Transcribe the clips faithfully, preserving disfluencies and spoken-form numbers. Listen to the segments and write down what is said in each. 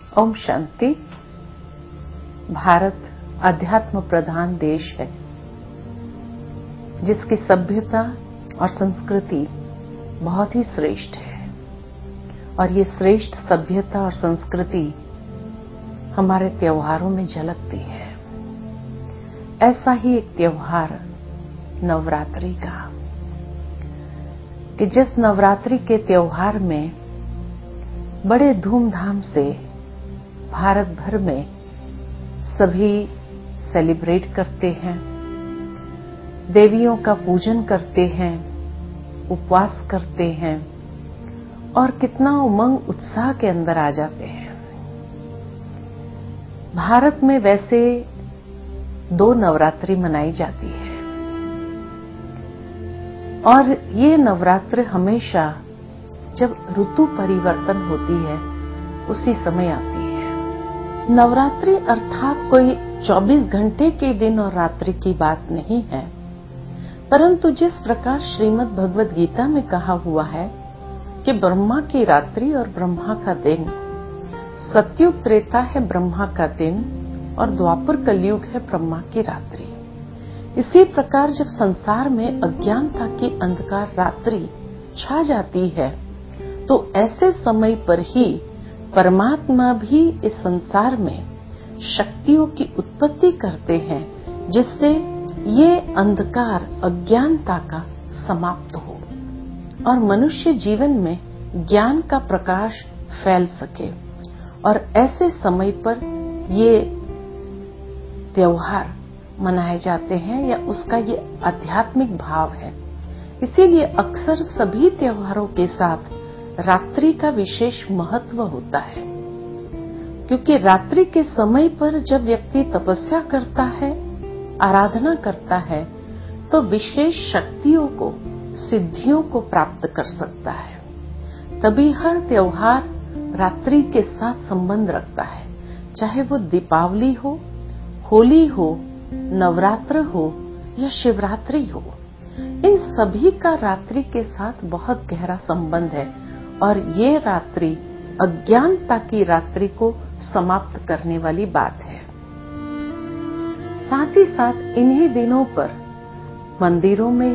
ओम शांति। भारत अध्यात्म प्रधान देश है जिसकी सभ्यता और संस्कृति बहुत ही श्रेष्ठ है और ये श्रेष्ठ सभ्यता और संस्कृति हमारे त्योहारों में झलकती है। ऐसा ही एक त्योहार नवरात्रि का, कि जिस नवरात्रि के त्योहार में बड़े धूमधाम से भारत भर में सभी सेलिब्रेट करते हैं, देवियों का पूजन करते हैं, उपवास करते हैं और कितना उमंग उत्साह के अंदर आ जाते हैं। भारत में वैसे दो नवरात्रि मनाई जाती है और ये नवरात्र हमेशा जब ऋतु परिवर्तन होती है उसी समय आती है। नवरात्रि अर्थात कोई चौबीस घंटे के दिन और रात्रि की बात नहीं है, परंतु जिस प्रकार श्रीमद् भगवद गीता में कहा हुआ है कि ब्रह्मा की रात्रि और ब्रह्मा का दिन, सतयुग त्रेता है ब्रह्मा का दिन और द्वापर कलयुग है ब्रह्मा की रात्रि। इसी प्रकार जब संसार में अज्ञानता की अंधकार रात्रि छा जाती है तो ऐसे समय पर ही परमात्मा भी इस संसार में शक्तियों की उत्पत्ति करते हैं जिससे ये अंधकार अज्ञानता का समाप्त हो और मनुष्य जीवन में ज्ञान का प्रकाश फैल सके। और ऐसे समय पर ये त्योहार मनाए जाते हैं या उसका ये आध्यात्मिक भाव है। इसीलिए अक्सर सभी त्योहारों के साथ रात्रि का विशेष महत्व होता है, क्योंकि रात्रि के समय पर जब व्यक्ति तपस्या करता है, आराधना करता है, तो विशेष शक्तियों को, सिद्धियों को प्राप्त कर सकता है। तभी हर त्योहार रात्रि के साथ संबंध रखता है, चाहे वो दीपावली हो, होली हो, नवरात्र हो या शिवरात्रि हो। इन सभी का रात्रि के साथ बहुत गहरा संबंध है और ये रात्रि अज्ञानता की रात्रि को समाप्त करने वाली बात है। साथ ही साथ इन्हीं दिनों पर मंदिरों में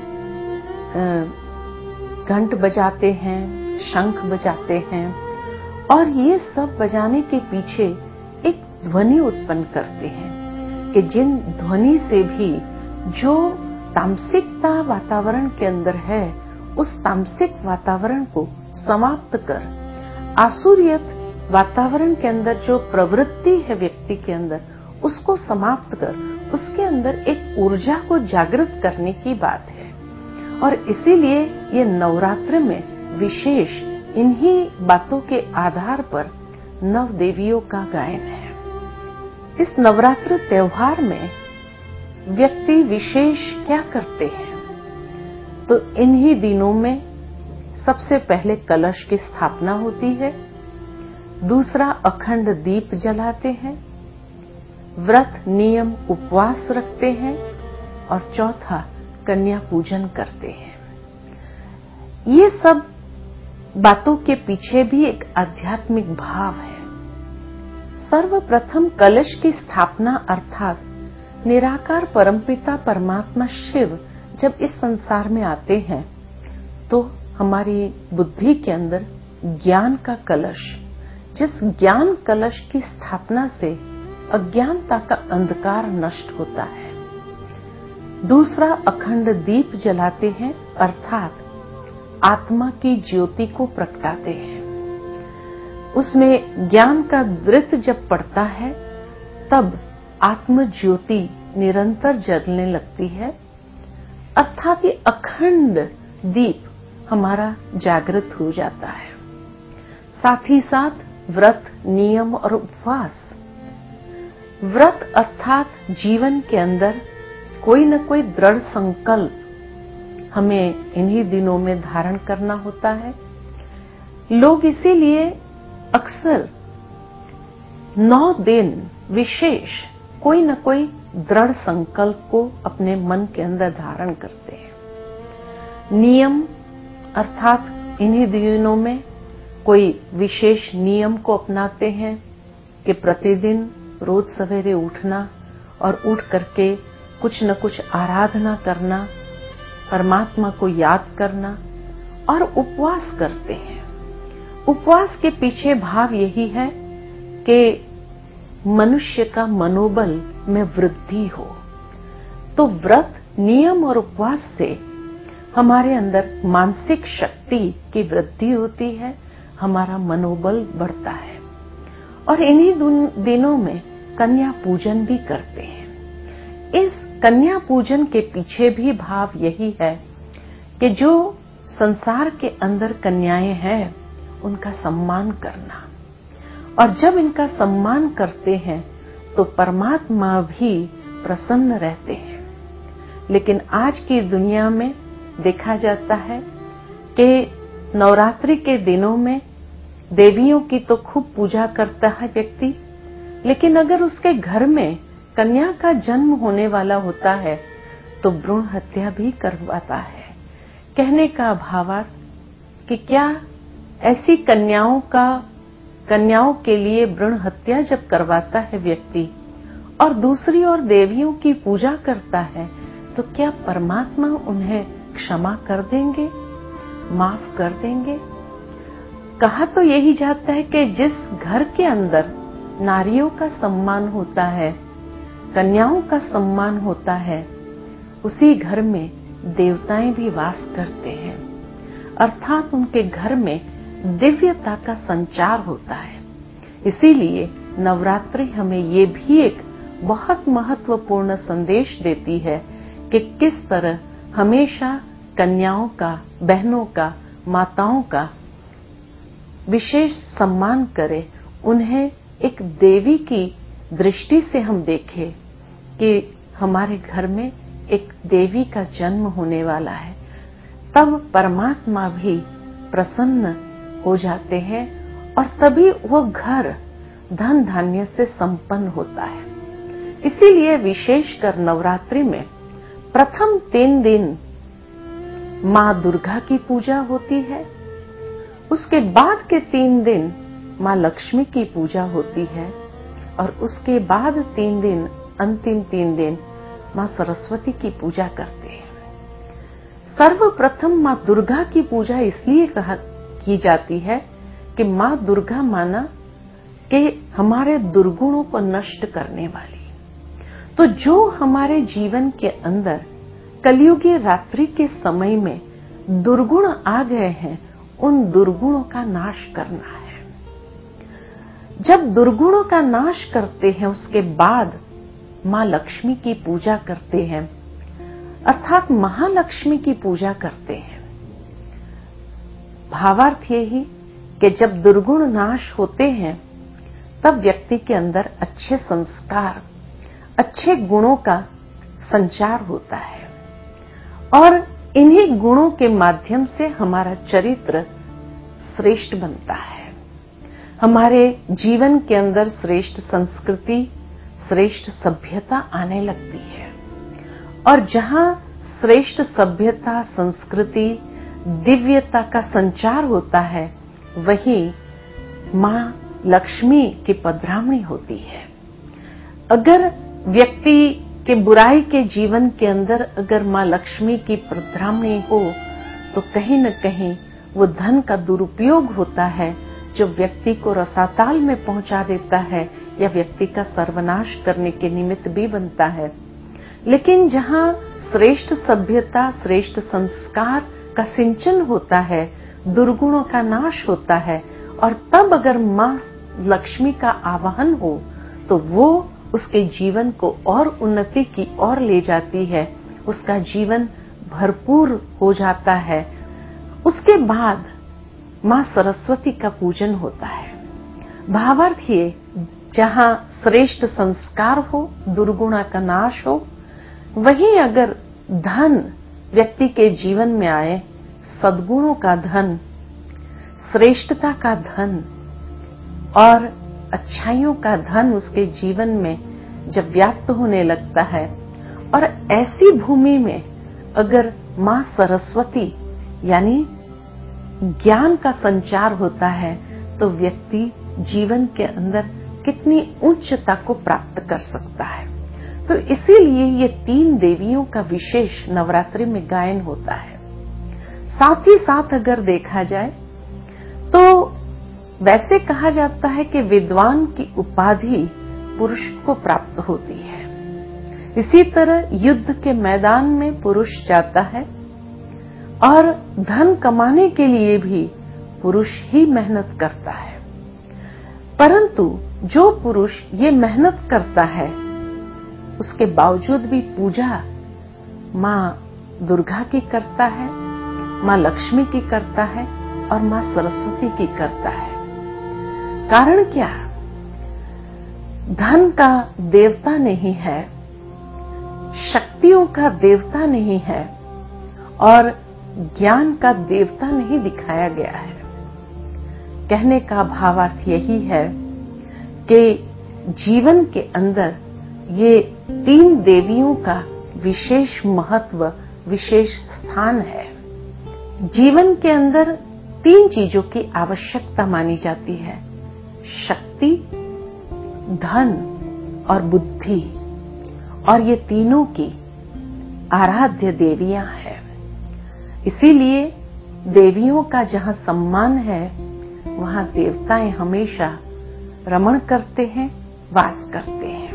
घंट बजाते हैं, शंख बजाते हैं और ये सब बजाने के पीछे एक ध्वनि उत्पन्न करते हैं कि जिन ध्वनि से भी जो तामसिकता वातावरण के अंदर है उस तामसिक वातावरण को समाप्त कर आसुरियत वातावरण के अंदर जो प्रवृत्ति है व्यक्ति के अंदर उसको समाप्त कर उसके अंदर एक ऊर्जा को जागृत करने की बात है। और इसीलिए ये नवरात्र में विशेष इन्हीं बातों के आधार पर नव देवियों का गायन है। इस नवरात्र त्योहार में व्यक्ति विशेष क्या करते हैं, तो इन्हीं दिनों में सबसे पहले कलश की स्थापना होती है, दूसरा अखंड दीप जलाते हैं, व्रत नियम उपवास रखते हैं और चौथा कन्या पूजन करते हैं। ये सब बातों के पीछे भी एक आध्यात्मिक भाव है। सर्वप्रथम कलश की स्थापना अर्थात निराकार परमपिता परमात्मा शिव जब इस संसार में आते हैं तो हमारी बुद्धि के अंदर ज्ञान का कलश, जिस ज्ञान कलश की स्थापना से अज्ञानता का अंधकार नष्ट होता है। दूसरा अखंड दीप जलाते हैं अर्थात आत्मा की ज्योति को प्रगटाते हैं। उसमें ज्ञान का दृत जब पड़ता है तब आत्म ज्योति निरंतर जलने लगती है, अर्थात ये अखंड दीप हमारा जागृत हो जाता है। साथ ही साथ व्रत नियम और उपवास। व्रत अर्थात जीवन के अंदर कोई न कोई दृढ़ संकल्प हमें इन्हीं दिनों में धारण करना होता है। लोग इसीलिए अक्सर नौ दिन विशेष कोई न कोई दृढ़ संकल्प को अपने मन के अंदर धारण करते हैं। नियम अर्थात इन्हीं दिनों में कोई विशेष नियम को अपनाते हैं, कि प्रतिदिन रोज सवेरे उठना और उठ करके कुछ न कुछ आराधना करना, परमात्मा को याद करना और उपवास करते हैं। उपवास के पीछे भाव यही है कि मनुष्य का मनोबल में वृद्धि हो। तो व्रत, नियम और उपवास से हमारे अंदर मानसिक शक्ति की वृद्धि होती है, हमारा मनोबल बढ़ता है। और इन्हीं दिनों में कन्या पूजन भी करते हैं। इस कन्या पूजन के पीछे भी भाव यही है कि जो संसार के अंदर कन्याएं हैं उनका सम्मान करना, और जब इनका सम्मान करते हैं तो परमात्मा भी प्रसन्न रहते हैं। लेकिन आज की दुनिया में देखा जाता है कि नवरात्रि के दिनों में देवियों की तो खूब पूजा करता है व्यक्ति, लेकिन अगर उसके घर में कन्या का जन्म होने वाला होता है तो भ्रूण हत्या भी करवाता है। कहने का भावार्थ कि क्या ऐसी कन्याओं का कन्याओं के लिए भ्रूण हत्या जब करवाता है व्यक्ति और दूसरी ओर देवियों की पूजा करता है, तो क्या परमात्मा उन्हें क्षमा कर देंगे, माफ कर देंगे? कहा तो यही जाता है कि जिस घर के अंदर नारियों का सम्मान होता है, कन्याओं का सम्मान होता है, उसी घर में देवताएं भी वास करते हैं, अर्थात उनके घर में दिव्यता का संचार होता है। इसीलिए नवरात्रि हमें ये भी एक बहुत महत्वपूर्ण संदेश देती है कि किस तरह हमेशा कन्याओं का, बहनों का, माताओं का विशेष सम्मान करें, उन्हें एक देवी की दृष्टि से हम देखें कि हमारे घर में एक देवी का जन्म होने वाला है। तब परमात्मा भी प्रसन्न हो जाते हैं और तभी वो घर धन धान्य से संपन्न होता है। इसीलिए विशेषकर नवरात्रि में प्रथम तीन दिन माँ दुर्गा की पूजा होती है, उसके बाद के तीन दिन माँ लक्ष्मी की पूजा होती है और उसके बाद तीन दिन, अंतिम तीन दिन माँ सरस्वती की पूजा करते हैं। सर्वप्रथम माँ दुर्गा की पूजा इसलिए कहा की जाती है कि माँ दुर्गा माना कि हमारे दुर्गुणों को नष्ट करने वाली। तो जो हमारे जीवन के अंदर कलयुगी रात्रि के समय में दुर्गुण आ गए हैं, उन दुर्गुणों का नाश करना है। जब दुर्गुणों का नाश करते हैं उसके बाद माँ लक्ष्मी की पूजा करते हैं, अर्थात महालक्ष्मी की पूजा करते हैं। भावार्थ यही कि जब दुर्गुण नाश होते हैं तब व्यक्ति के अंदर अच्छे संस्कार, अच्छे गुणों का संचार होता है और इन्हीं गुणों के माध्यम से हमारा चरित्र श्रेष्ठ बनता है। हमारे जीवन के अंदर श्रेष्ठ संस्कृति, श्रेष्ठ सभ्यता आने लगती है और जहां श्रेष्ठ सभ्यता, संस्कृति, दिव्यता का संचार होता है, वहीं माँ लक्ष्मी की पधरामणी होती है। अगर व्यक्ति के बुराई के जीवन के अंदर अगर माँ लक्ष्मी की पधरामणी हो तो कहीं न कहीं वो धन का दुरुपयोग होता है, जो व्यक्ति को रसाताल में पहुंचा देता है या व्यक्ति का सर्वनाश करने के निमित्त भी बनता है। लेकिन जहां श्रेष्ठ सभ्यता, श्रेष्ठ संस्कार का सिंचन होता है, दुर्गुणों का नाश होता है और तब अगर माँ लक्ष्मी का आवाहन हो तो वो उसके जीवन को और उन्नति की ओर ले जाती है, उसका जीवन भरपूर हो जाता है। उसके बाद माँ सरस्वती का पूजन होता है। भावार्थ ये, जहां श्रेष्ठ संस्कार हो, दुर्गुणा का नाश हो, वहीं अगर धन व्यक्ति के जीवन में आए, सद्गुणों का धन, श्रेष्ठता का धन और अच्छाइयों का धन उसके जीवन में जब व्याप्त होने लगता है और ऐसी भूमि में अगर माँ सरस्वती यानी ज्ञान का संचार होता है, तो व्यक्ति जीवन के अंदर कितनी उच्चता को प्राप्त कर सकता है। तो इसीलिए ये तीन देवियों का विशेष नवरात्रि में गायन होता है। साथ ही साथ अगर देखा जाए तो वैसे कहा जाता है कि विद्वान की उपाधि पुरुष को प्राप्त होती है। इसी तरह युद्ध के मैदान में पुरुष जाता है और धन कमाने के लिए भी पुरुष ही मेहनत करता है। परंतु जो पुरुष ये मेहनत करता है उसके बावजूद भी पूजा मां दुर्गा की करता है, मां लक्ष्मी की करता है और मां सरस्वती की करता है। कारण क्या? धन का देवता नहीं है, शक्तियों का देवता नहीं है और ज्ञान का देवता नहीं दिखाया गया है। कहने का भावार्थ यही है कि जीवन के अंदर ये तीन देवियों का विशेष महत्व, विशेष स्थान है। जीवन के अंदर तीन चीजों की आवश्यकता मानी जाती है: शक्ति, धन और बुद्धि। और ये तीनों की आराध्य देवियां हैं। इसीलिए देवियों का जहां सम्मान है वहां देवताएं हमेशा रमण करते हैं, वास करते हैं।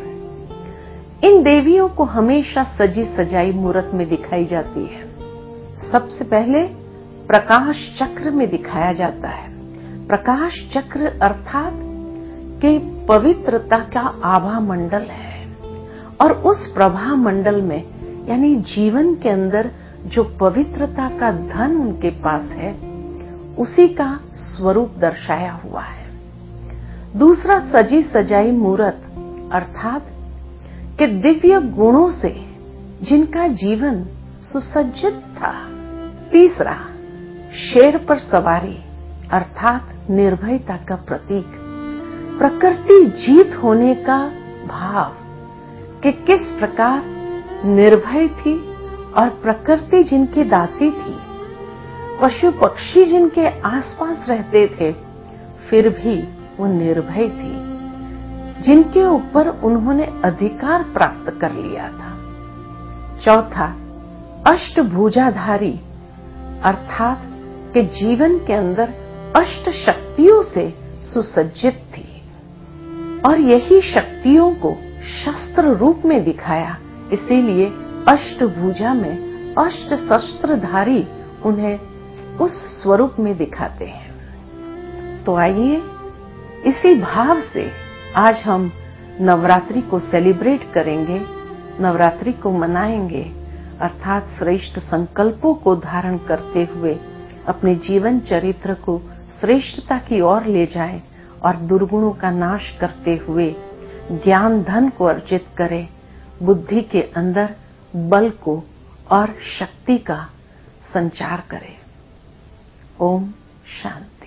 इन देवियों को हमेशा सजी सजाई मूर्त में दिखाई जाती है। सबसे पहले प्रकाश चक्र में दिखाया जाता है। प्रकाश चक्र अर्थात कि पवित्रता का आभा मंडल है और उस प्रभा मंडल में यानी जीवन के अंदर जो पवित्रता का धन उनके पास है उसी का स्वरूप दर्शाया हुआ है। दूसरा सजी सजाई मूर्त अर्थात कि दिव्य गुणों से जिनका जीवन सुसज्जित था। तीसरा शेर पर सवारी अर्थात निर्भयता का प्रतीक, प्रकृति जीत होने का भाव कि किस प्रकार निर्भय थी और प्रकृति जिनकी दासी थी, पशु पक्षी जिनके आसपास रहते थे फिर भी वो निर्भय थी, जिनके ऊपर उन्होंने अधिकार प्राप्त कर लिया था। चौथा अष्टभुजाधारी अर्थात कि जीवन के अंदर अष्ट शक्तियों से सुसज्जित थी और यही शक्तियों को शस्त्र रूप में दिखाया। इसीलिए अष्टभुजा में अष्ट शस्त्रधारी उन्हें उस स्वरूप में दिखाते हैं। तो आइए इसी भाव से आज हम नवरात्रि को सेलिब्रेट करेंगे, नवरात्रि को मनाएंगे अर्थात श्रेष्ठ संकल्पों को धारण करते हुए अपने जीवन चरित्र को श्रेष्ठता की ओर ले जाएं और दुर्गुणों का नाश करते हुए ज्ञान धन को अर्जित करें, बुद्धि के अंदर बल को और शक्ति का संचार करें। ओम शांति।